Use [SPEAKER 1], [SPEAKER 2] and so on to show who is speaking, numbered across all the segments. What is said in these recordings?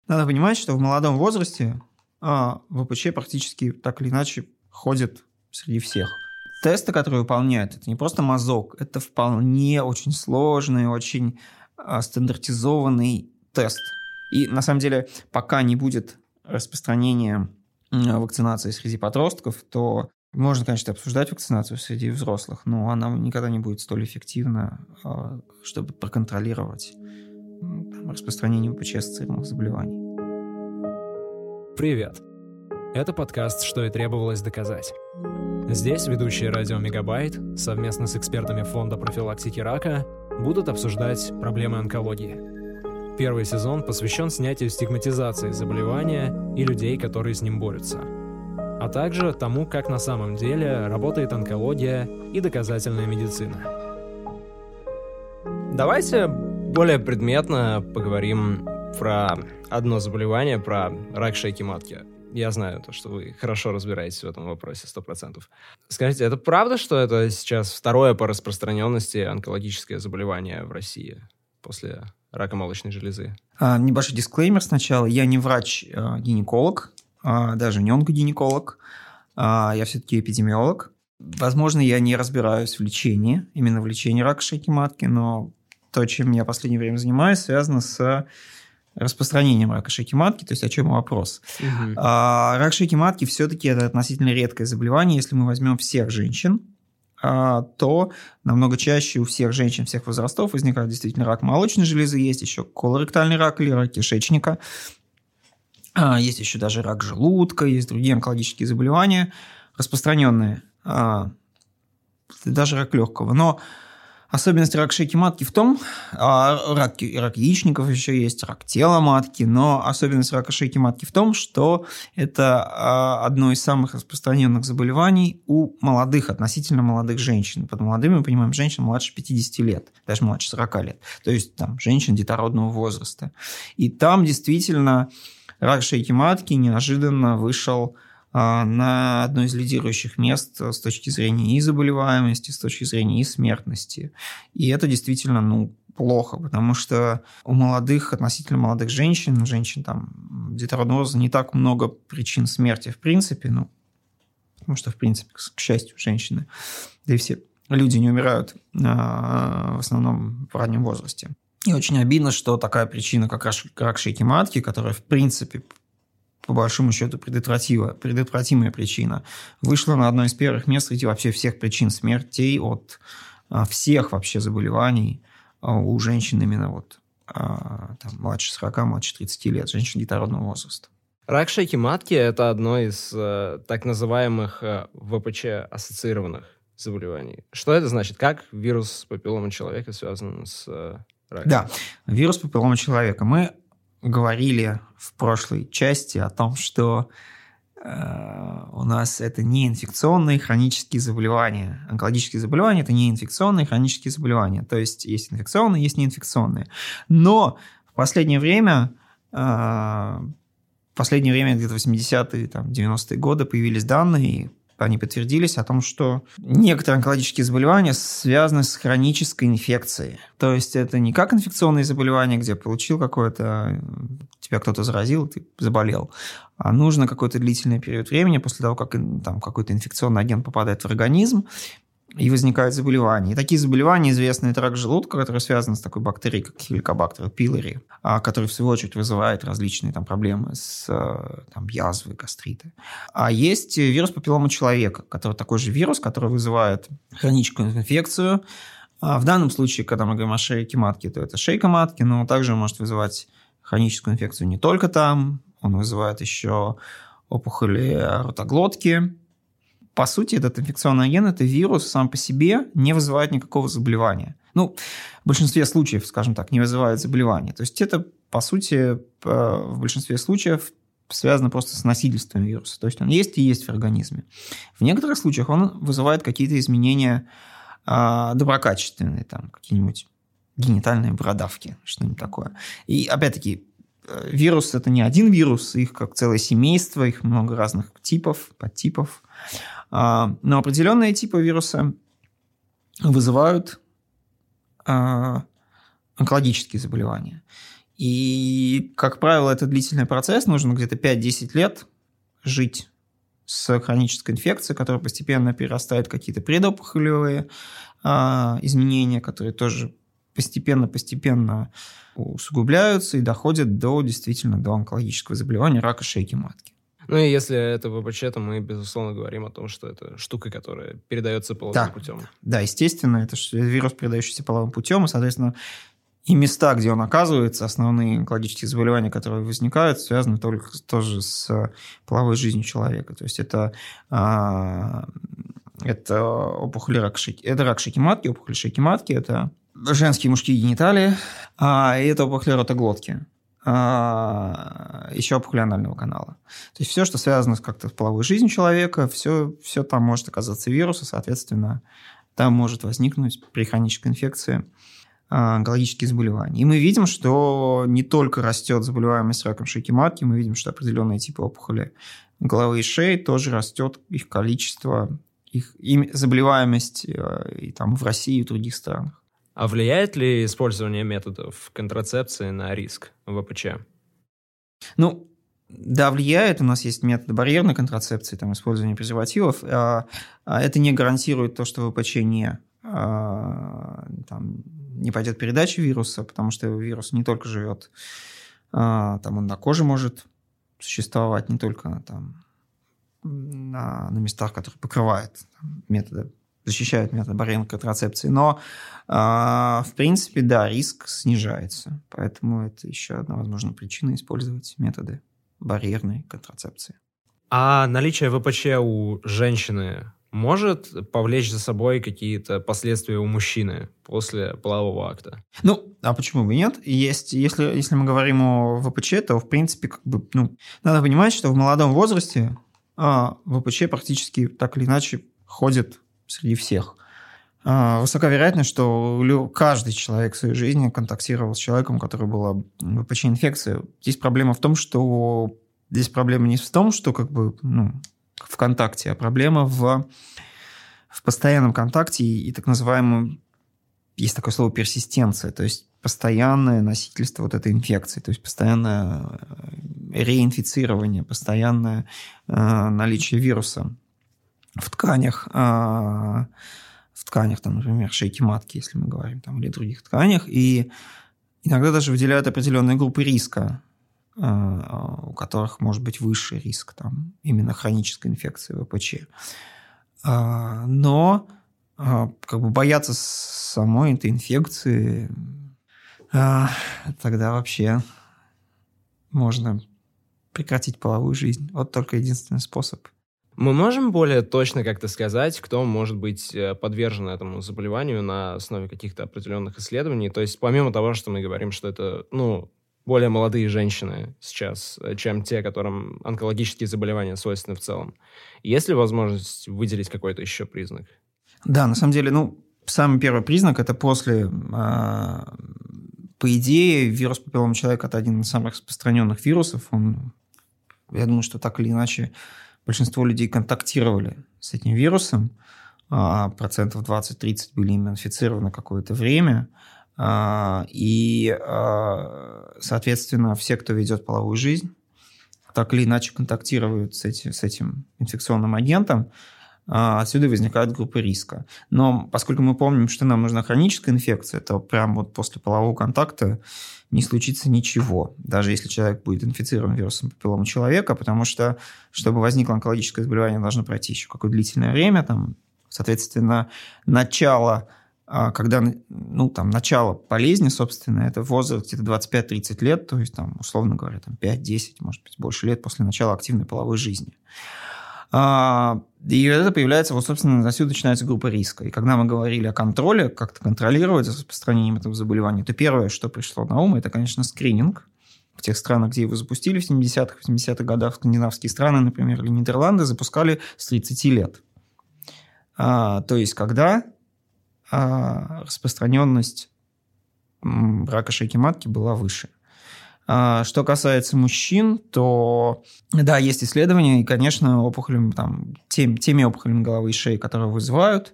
[SPEAKER 1] Надо понимать, что в молодом возрасте ВПЧ практически так или иначе ходит среди всех. Тесты, которые выполняют, это не просто мазок, это вполне очень сложный, очень стандартизованный тест. И на самом деле, пока не будет распространения вакцинации среди подростков, то можно, конечно, обсуждать вакцинацию среди взрослых, но она никогда не будет столь эффективна, чтобы проконтролировать распространение ВПЧ-ассоциированных заболеваний.
[SPEAKER 2] Привет! Это подкаст «Что и требовалось доказать». Здесь ведущие радио «Мегабайт» совместно с экспертами Фонда профилактики рака будут обсуждать проблемы онкологии. Первый сезон посвящен снятию стигматизации заболевания и людей, которые с ним борются, а также тому, как на самом деле работает онкология и доказательная медицина. Давайте более предметно поговорим про одно заболевание, про рак шейки матки. Я знаю, что вы хорошо разбираетесь в этом вопросе, 100%. Скажите, это правда, что это сейчас второе по распространенности онкологическое заболевание в России после рака молочной железы?
[SPEAKER 1] Небольшой дисклеймер сначала. Я не врач-гинеколог, даже не онкогинеколог. Я все-таки эпидемиолог. Возможно, я не разбираюсь в лечении, именно в лечении рака шейки матки, но то, чем я в последнее время занимаюсь, связано с распространением рака шейки матки, то есть о чем вопрос. Рак шейки матки все-таки это относительно редкое заболевание. Если мы возьмем всех женщин, то намного чаще у всех женщин всех возрастов возникает действительно рак молочной железы, есть еще колоректальный рак или рак кишечника, есть еще даже рак желудка, есть другие онкологические заболевания распространенные, даже рак легкого. Но особенность рака шейки матки в том, рак яичников еще есть, рак тела матки, но особенность рака шейки матки в том, что это одно из самых распространенных заболеваний у молодых, относительно молодых женщин. Под молодыми мы понимаем женщин младше 50 лет, даже младше 40 лет, то есть там женщин детородного возраста. И там действительно рак шейки матки неожиданно вышел на одно из лидирующих мест с точки зрения и заболеваемости, с точки зрения и смертности. И это действительно, плохо, потому что у молодых, относительно молодых женщин там детородного возраста не так много причин смерти в принципе, потому что, в принципе, к счастью, женщины, да и все люди не умирают в основном в раннем возрасте. И очень обидно, что такая причина, как рак шейки матки, которая, в принципе, по большому счету, предотвратимая причина, вышла на одно из первых мест среди вообще всех причин смертей от всех вообще заболеваний у женщин именно младше 40, младше 30 лет, женщин детородного возраста.
[SPEAKER 2] Рак шейки матки – это одно из так называемых ВПЧ-ассоциированных заболеваний. Что это значит? Как вирус папилломы человека связан с раком?
[SPEAKER 1] Да, вирус папилломы человека. Мы говорили в прошлой части о том, что у нас это не инфекционные хронические заболевания. Онкологические заболевания – это не инфекционные хронические заболевания. То есть инфекционные, есть неинфекционные. Но в последнее время, где-то 80-е, 90-е годы, появились данные, они подтвердились о том, что некоторые онкологические заболевания связаны с хронической инфекцией. То есть это не как инфекционные заболевания, где получил тебя кто-то заразил, ты заболел, а нужно какой-то длительный период времени после того, как какой-то инфекционный агент попадает в организм, и возникают заболевания. И такие заболевания известны. Это рак желудка, который связан с такой бактерией, как Helicobacter pylori, который, в свою очередь, вызывает различные проблемы с язвой, гастриты. А есть вирус папилломы человека, который такой же вирус, который вызывает хроническую инфекцию. В данном случае, когда мы говорим о шейке матки, то это шейка матки, но также может вызывать хроническую инфекцию не только там, он вызывает еще опухоли ротоглотки. По сути, этот инфекционный агент, это вирус сам по себе не вызывает никакого заболевания. В большинстве случаев, скажем так, не вызывает заболевания. То есть это, по сути, в большинстве случаев связано просто с носительством вируса. То есть он есть и есть в организме. В некоторых случаях он вызывает какие-то изменения доброкачественные, какие-нибудь генитальные бородавки, что-нибудь такое. И опять-таки, вирус – это не один вирус, их как целое семейство, их много разных типов, подтипов. Но определенные типы вируса вызывают онкологические заболевания. И, как правило, это длительный процесс, нужно где-то 5-10 лет жить с хронической инфекцией, которая постепенно перерастает в какие-то предопухолевые изменения, которые тоже постепенно усугубляются и доходят действительно до онкологического заболевания рака шейки матки.
[SPEAKER 2] Ну и если это ВПЧ, то мы, безусловно, говорим о том, что это штука, которая передается половым путем. Да,
[SPEAKER 1] естественно, это вирус, передающийся половым путем, и, соответственно, и места, где он оказывается, основные онкологические заболевания, которые возникают, связаны только тоже с половой жизнью человека. То есть это опухоль рак шейки, это рак шейки матки, опухоль шейки матки, это женские и мужские гениталии, и это опухоль ротоглотки. Еще опухоль анального канала. То есть все, что связано как-то с половой жизнью человека, все там может оказаться вирус, и, соответственно, там может возникнуть при хронической инфекции онкологические заболевания. И мы видим, что не только растет заболеваемость раком шейки матки, мы видим, что определенные типы опухоли головы и шеи тоже растет их количество, их заболеваемость и там в России и в других странах.
[SPEAKER 2] А влияет ли использование методов контрацепции на риск ВПЧ?
[SPEAKER 1] Ну, да, влияет. У нас есть методы барьерной контрацепции, там, использование презервативов. Это не гарантирует то, что ВПЧ не пойдет передача вируса, потому что вирус не только живет, там он на коже может существовать, не только там, на местах, которые покрывают методы, защищают метод барьерной контрацепции, но, в принципе, да, риск снижается. Поэтому это еще одна возможная причина использовать методы барьерной контрацепции.
[SPEAKER 2] А наличие ВПЧ у женщины может повлечь за собой какие-то последствия у мужчины после полового акта?
[SPEAKER 1] Ну, а почему бы нет? Если мы говорим о ВПЧ, то, в принципе, надо понимать, что в молодом возрасте ВПЧ практически так или иначе ходит среди всех. Высока вероятность, что каждый человек в своей жизни контактировал с человеком, у которого была ВПЧ-инфекция. Здесь проблема не в том, что в контакте, а проблема в постоянном контакте и так называемом, есть такое слово персистенция, то есть постоянное носительство вот этой инфекции, то есть постоянное реинфицирование, постоянное наличие вируса в тканях, там, например, шейки матки, если мы говорим, там, или других тканях, и иногда даже выделяют определенные группы риска, у которых может быть высший риск там, именно хронической инфекции ВПЧ. Но бояться самой этой инфекции, тогда вообще можно прекратить половую жизнь. Вот только единственный способ.
[SPEAKER 2] Мы можем более точно как-то сказать, кто может быть подвержен этому заболеванию на основе каких-то определенных исследований? То есть помимо того, что мы говорим, что это более молодые женщины сейчас, чем те, которым онкологические заболевания свойственны в целом, есть ли возможность выделить какой-то еще признак?
[SPEAKER 1] Да, на самом деле, самый первый признак – это после, по идее, вирус папиллома человека – это один из самых распространенных вирусов. Я думаю, что так или иначе большинство людей контактировали с этим вирусом, процентов 20-30 были им инфицированы какое-то время, и, соответственно, все, кто ведет половую жизнь, так или иначе контактируют с этим инфекционным агентом, отсюда возникает группа риска. Но поскольку мы помним, что нам нужна хроническая инфекция, то прямо после полового контакта не случится ничего, даже если человек будет инфицирован вирусом папиллома человека, потому что, чтобы возникло онкологическое заболевание, должно пройти еще какое-то длительное время. Соответственно, начало болезни, собственно, это возраст где-то 25-30 лет, то есть, условно говоря, 5-10, может быть, больше лет после начала активной половой жизни. И это появляется, собственно, отсюда начинается группа риска. И когда мы говорили о контроле, как-то контролировать распространением этого заболевания, то первое, что пришло на ум, это, конечно, скрининг. В тех странах, где его запустили в 70-х, 80-х годах, скандинавские страны, например, или Нидерланды, запускали с 30 лет. То есть, когда распространенность рака шейки матки была выше. Что касается мужчин, то, да, есть исследования, и, конечно, теми опухолями головы и шеи, которые вызывают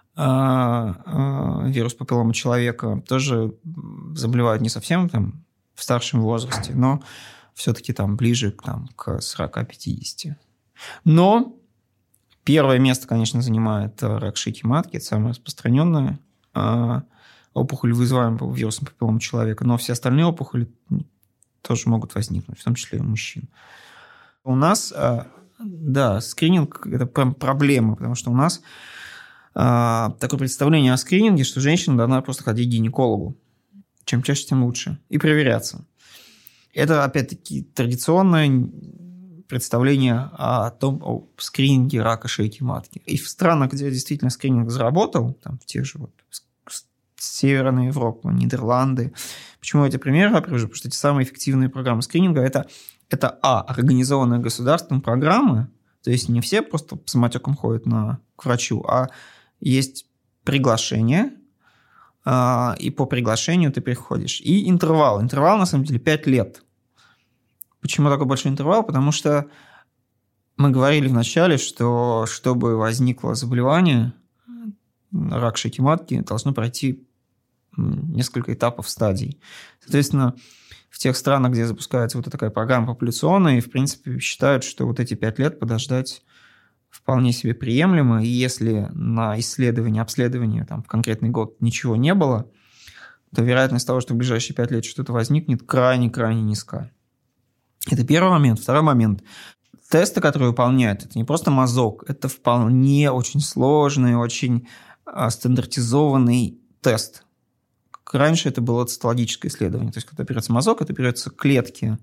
[SPEAKER 1] вирус папиллома человека, тоже заболевают не совсем в старшем возрасте, но все-таки там ближе к 40-50. Но первое место, конечно, занимает рак шейки матки. Это самая распространенная опухоль, вызываемая вирусом папиллома человека. Но все остальные опухоли тоже могут возникнуть, в том числе и у мужчин. У нас, да, скрининг – это прям проблема, потому что у нас такое представление о скрининге, что женщина должна просто ходить к гинекологу. Чем чаще, тем лучше. И проверяться. Это, опять-таки, традиционное представление о скрининге рака шейки матки. И в странах, где действительно скрининг заработал, там, в тех же Северная Европа, Нидерланды. Почему эти примеры я привожу? Потому что эти самые эффективные программы скрининга – это организованные государством программы, то есть не все просто самотеком ходят к врачу, а есть приглашение, и по приглашению ты приходишь. И интервал. Интервал, на самом деле, 5 лет. Почему такой большой интервал? Потому что мы говорили вначале, что чтобы возникло заболевание, рак шейки матки, должно пройти несколько этапов стадий. Соответственно, в тех странах, где запускается вот такая программа популяционная, в принципе, считают, что вот эти 5 лет подождать вполне себе приемлемо, и если на обследование там, в конкретный год ничего не было, то вероятность того, что в ближайшие 5 лет что-то возникнет, крайне-крайне низка. Это первый момент. Второй момент. Тесты, которые выполняют, это не просто мазок, это вполне очень сложный, очень стандартизованный тест. Раньше это было цитологическое исследование. То есть, когда берется мазок, это берется клетки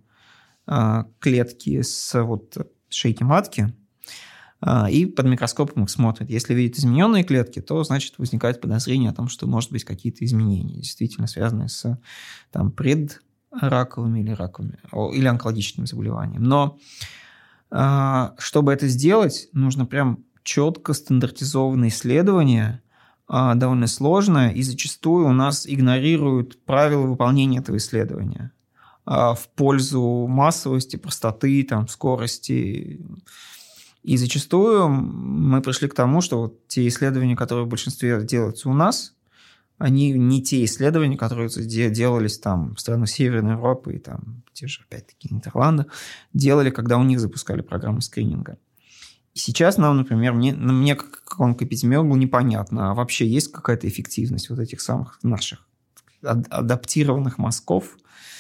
[SPEAKER 1] с шейки матки, и под микроскопом их смотрят. Если видят измененные клетки, то, значит, возникает подозрение о том, что может быть какие-то изменения, действительно связанные с предраковыми или раковыми, или онкологическим заболеванием. Но чтобы это сделать, нужно прям четко стандартизованное исследование, довольно сложное, и зачастую у нас игнорируют правила выполнения этого исследования в пользу массовости, простоты, скорости. И зачастую мы пришли к тому, что вот те исследования, которые в большинстве делаются у нас, они не те исследования, которые делались там в странах Северной Европы и там те же, опять-таки, Нидерланды, делали, когда у них запускали программы скрининга. И сейчас нам, например, мне как онкоэпидемиологу непонятно, а вообще есть какая-то эффективность вот этих самых наших адаптированных мазков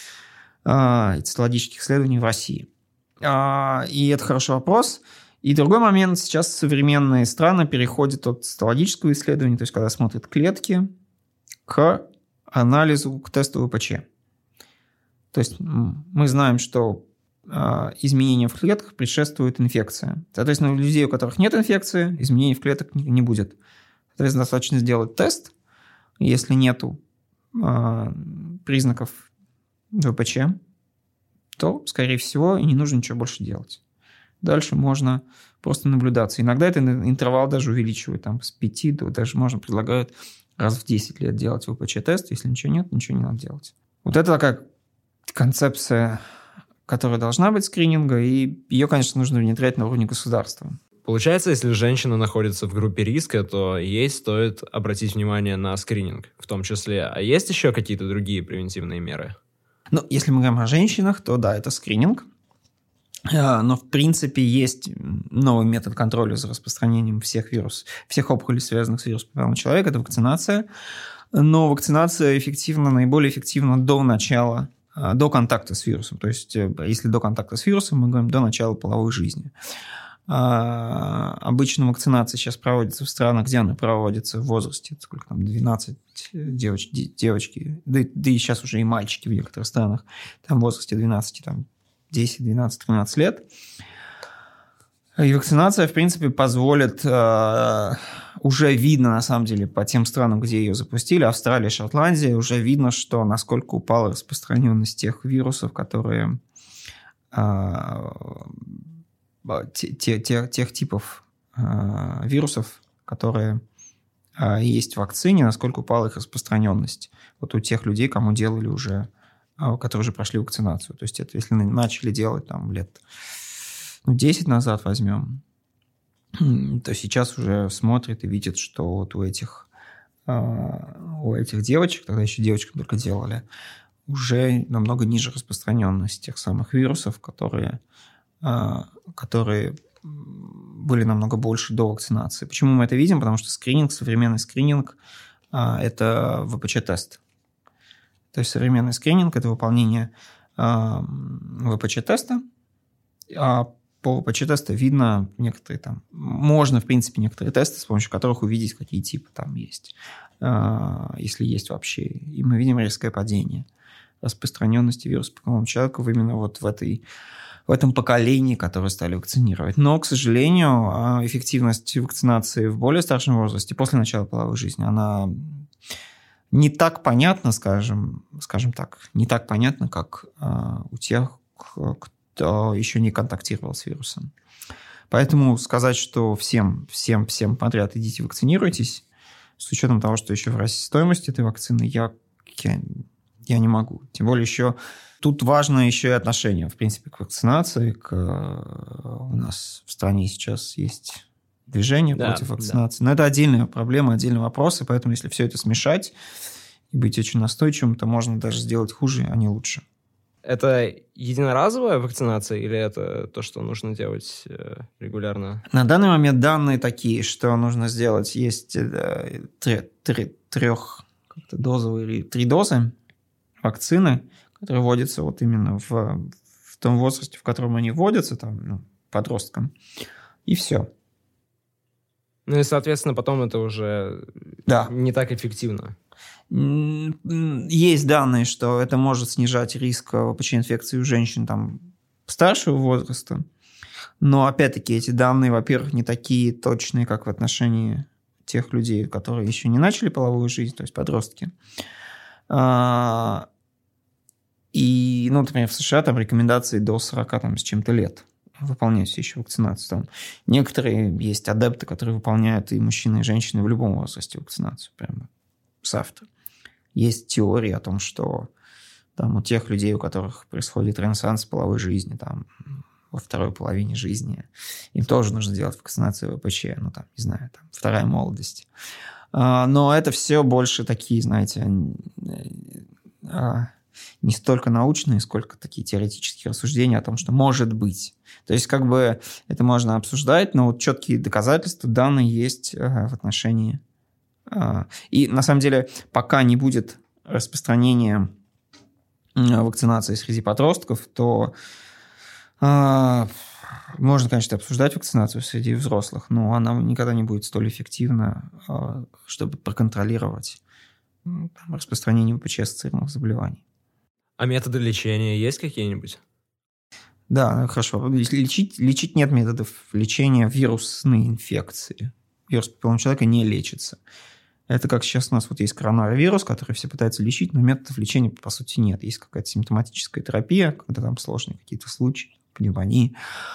[SPEAKER 1] и цитологических исследований в России. И это хороший вопрос. И другой момент, сейчас современные страны переходят от цитологического исследования, то есть когда смотрят клетки, к анализу, к тесту ВПЧ. То есть мы знаем, что изменения в клетках предшествует инфекция. Соответственно, у людей, у которых нет инфекции, изменений в клетках не будет. Соответственно, достаточно сделать тест. Если нету признаков ВПЧ, то, скорее всего, и не нужно ничего больше делать. Дальше можно просто наблюдаться. Иногда этот интервал даже увеличивают с 5 до, даже можно предлагают раз в 10 лет делать ВПЧ-тест. Если ничего нет, ничего не надо делать. Вот это такая концепция, которая должна быть скрининга, и ее, конечно, нужно внедрять на уровне государства.
[SPEAKER 2] Получается, если женщина находится в группе риска, то ей стоит обратить внимание на скрининг в том числе. А есть еще какие-то другие превентивные меры?
[SPEAKER 1] Если мы говорим о женщинах, то да, это скрининг. Но, в принципе, есть новый метод контроля за распространением всех опухолей, связанных с вирусом папиллома человека, это вакцинация. Но вакцинация наиболее эффективна до контакта с вирусом. То есть, если до контакта с вирусом, мы говорим до начала половой жизни. Обычно вакцинация сейчас проводится в странах, где она проводится в возрасте, 12 девочки, да и сейчас уже и мальчики в некоторых странах, в возрасте 12, 10, 12, 13 лет. И вакцинация, в принципе, позволит, уже видно, на самом деле, по тем странам, где ее запустили, Австралия, Шотландия, уже видно, что насколько упала распространенность тех вирусов, которые... тех типов вирусов, которые есть в вакцине, насколько упала их распространенность. Вот у тех людей, кому делали уже, которые уже прошли вакцинацию. То есть это если начали делать лет 10 назад возьмем, то сейчас уже смотрят и видят, что вот у этих девочек, тогда еще девочкам только делали, уже намного ниже распространенность тех самых вирусов, которые были намного больше до вакцинации. Почему мы это видим? Потому что современный скрининг – это ВПЧ-тест. То есть современный скрининг – это выполнение ВПЧ-теста, а по ВПЧ-тесту видно некоторые можно, в принципе, некоторые тесты, с помощью которых увидеть, какие типы там есть, если есть вообще. И мы видим резкое падение распространенности вируса по полному человеку именно вот в этом поколении, которое стали вакцинировать. Но, к сожалению, эффективность вакцинации в более старшем возрасте, после начала половой жизни, она не так понятна, скажем так, не так понятна, как у тех, кто еще не контактировал с вирусом. Поэтому сказать, что всем подряд идите вакцинируйтесь, с учетом того, что еще в России стоимость этой вакцины, я не могу. Тем более еще тут важно еще и отношение, в принципе, к вакцинации. У нас в стране сейчас есть движение против вакцинации. Но это отдельная проблема, отдельный вопрос, и поэтому если все это смешать и быть очень настойчивым, то можно даже сделать хуже, а не лучше.
[SPEAKER 3] Это единоразовая вакцинация или это то, что нужно делать регулярно?
[SPEAKER 1] На данный момент данные такие, что нужно сделать. Есть 3 дозы вакцины, которые вводятся вот именно в том возрасте, в котором они вводятся, подросткам, и все.
[SPEAKER 3] Ну и, соответственно, потом это уже не так эффективно.
[SPEAKER 1] Есть данные, что это может снижать риск ВПЧ-инфекции у женщин старшего возраста, но, опять-таки, эти данные, во-первых, не такие точные, как в отношении тех людей, которые еще не начали половую жизнь, то есть подростки. И, например, в США рекомендации до 40 с чем-то лет выполнять все еще вакцинацию. Некоторые есть адепты, которые выполняют и мужчины, и женщины в любом возрасте вакцинацию, прямо завтра. Есть теории о том, что у тех людей, у которых происходит ренессанс половой жизни, во второй половине жизни, им тоже нужно делать вакцинацию ВПЧ, не знаю, вторая молодость. Но это все больше такие, знаете, не столько научные, сколько такие теоретические рассуждения о том, что может быть. То есть, это можно обсуждать, но вот четкие доказательства, данные есть в отношении. И, на самом деле, пока не будет распространения вакцинации среди подростков, то можно, конечно, обсуждать вакцинацию среди взрослых, но она никогда не будет столь эффективна, чтобы проконтролировать распространение ВПЧ-ассоциированных заболеваний.
[SPEAKER 3] А методы лечения есть какие-нибудь?
[SPEAKER 1] Да, хорошо. Лечить нет методов лечения вирусной инфекции. Вирус папиллома человека не лечится. Это как сейчас у нас есть коронавирус, который все пытаются лечить, но методов лечения, по сути, нет. Есть какая-то симптоматическая терапия, когда сложные какие-то случаи, пневмонии.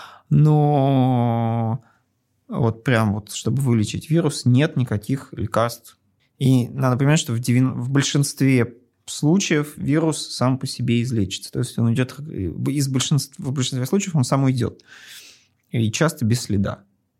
[SPEAKER 1] Но чтобы вылечить вирус, нет никаких лекарств. И надо понимать, что в большинстве случаев вирус сам по себе излечится. То есть он идет в большинстве случаев он сам уйдет. И часто без следа.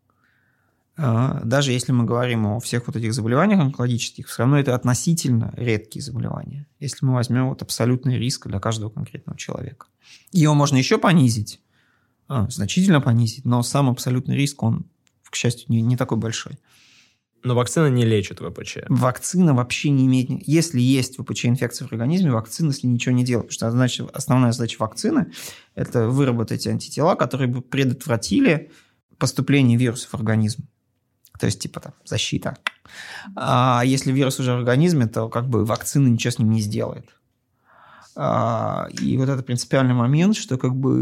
[SPEAKER 1] Даже если мы говорим о всех этих заболеваниях онкологических, все равно это относительно редкие заболевания. Если мы возьмем абсолютный риск для каждого конкретного человека. Его можно еще понизить, значительно понизить, но сам абсолютный риск, он, к счастью, не такой большой.
[SPEAKER 3] Но вакцина не лечит ВПЧ.
[SPEAKER 1] Вакцина вообще не имеет... Если есть ВПЧ-инфекция в организме, вакцина с ней ничего не делает. Потому что основная задача вакцины – это выработать антитела, которые бы предотвратили поступление вируса в организм. То есть, защита. А если вирус уже в организме, то вакцина ничего с ним не сделает. И вот это принципиальный момент, что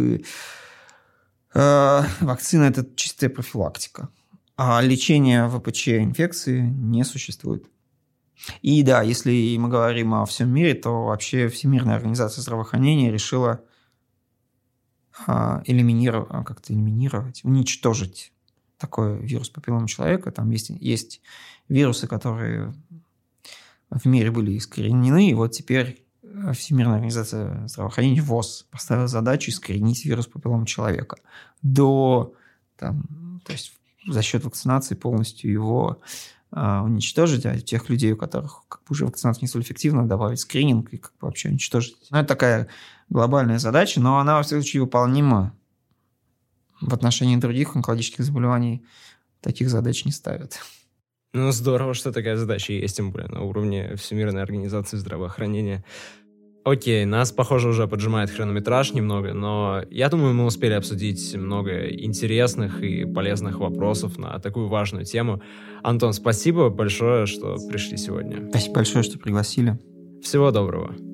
[SPEAKER 1] вакцина – это чистая профилактика. А лечения ВПЧ-инфекции не существует. И да, если мы говорим о всем мире, то вообще Всемирная организация здравоохранения решила уничтожить такой вирус папиллома человека. Там есть вирусы, которые в мире были искоренены, и вот теперь Всемирная организация здравоохранения, ВОЗ, поставила задачу искоренить вирус папиллома человека. То есть за счет вакцинации полностью его уничтожить, а тех людей, у которых как бы уже вакцинация не столь эффективна, добавить скрининг и как бы вообще уничтожить. Ну, это такая глобальная задача, но она, во всяком случае, выполнима. В отношении других онкологических заболеваний таких задач не ставят.
[SPEAKER 3] Ну, здорово, что такая задача есть, тем более на уровне Всемирной организации здравоохранения. Окей, нас, похоже, уже поджимает хронометраж немного, но я думаю, мы успели обсудить много интересных и полезных вопросов на такую важную тему. Антон, спасибо большое, что пришли сегодня.
[SPEAKER 1] Спасибо большое, что пригласили.
[SPEAKER 3] Всего доброго.